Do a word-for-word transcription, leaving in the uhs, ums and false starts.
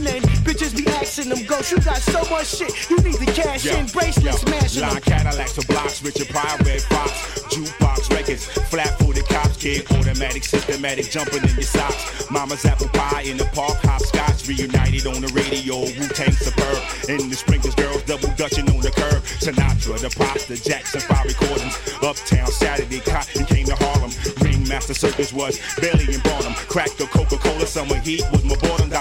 fashion and bitches be asking them ghosts. You got so much shit, you need to cash yo, in. Bracelets, smashing line them. Cadillacs or blocks, Richard Pryor, Red Fox, jukebox records, flat-footed cops, kid, automatic, systematic, jumping in your socks. Mama's apple pie in the park, hopscotch, reunited on the radio, Wu-Tang Superb. In the sprinklers, girls double dutching on the curb. Sinatra, the Pasta, Jackson, five recordings. Uptown, Saturday, Cotton came to Harlem. Ringmaster Circus was Bailey and Barnum. Cracked the Coca-Cola, summer heat was my boredom.